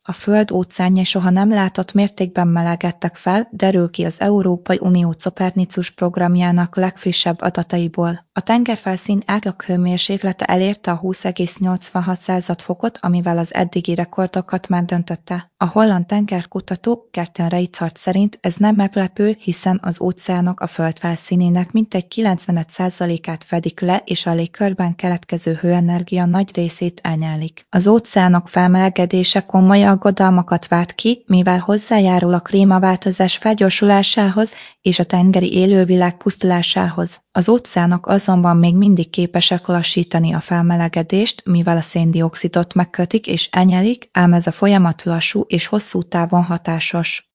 A Föld óceánjai soha nem látott mértékben melegedtek fel, derül ki az Európai Unió Copernicus programjának legfrissebb adataiból. A tengerfelszín átlaghőmérséklete elérte a 20,86 fokot, amivel az eddigi rekordokat már döntötte. A holland tengerkutató Kerten Reichhardt szerint ez nem meglepő, hiszen az óceánok a Föld felszínének mintegy 95%-át fedik le, és a légkörben keletkező hőenergia nagy részét elnyelik. Az óceánok felmelegedése komoly aggodalmakat vált ki, mivel hozzájárul a klímaváltozás felgyorsulásához és a tengeri élővilág pusztulásához. Az óceánok azonban még mindig képesek lassítani a felmelegedést, mivel a szén-dioxidot megkötik és elnyelik, ám ez a folyamat lassú és hosszú távon hatásos.